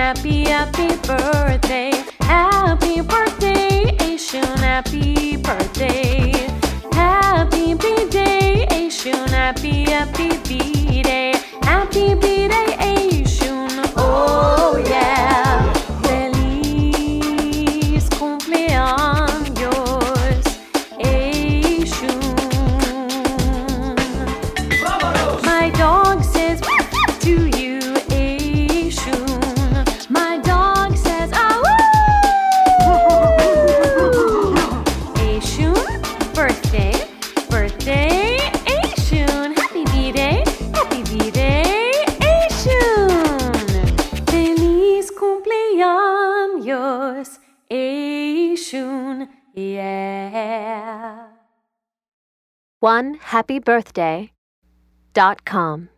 happy, happy birthday. Happy birthday, Aishun, happy birthday. Happy B-Day, Aishun, happy, happy B-Day. Happy B-Day, Aishun, oh yeah. Feliz cumpleaños, Aishun. My dog says to you, Aishun. My dog says, ah, woo! Aishun, birthday, birthday, Aishun. Happy B-Day, Aishun. Feliz cumpleaños, Aishun, yeah. OneHappyBirthday.com